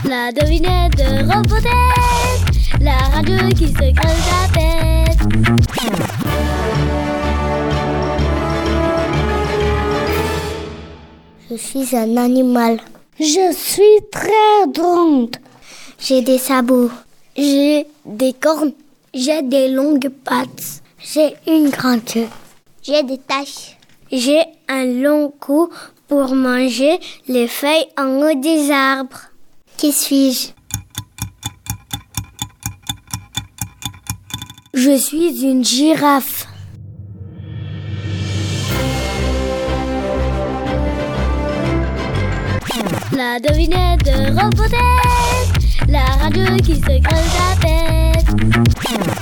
La devinette de Robotech, la radio qui se creuse la tête. Je suis un animal. Je suis très grande. J'ai des sabots. J'ai des cornes. J'ai des longues pattes. J'ai une grande queue. J'ai des taches. J'ai un long cou pour manger les feuilles en haut des arbres. Qui suis-je? Je suis une girafe. La devinette de Robotech, la radio qui se creuse la tête.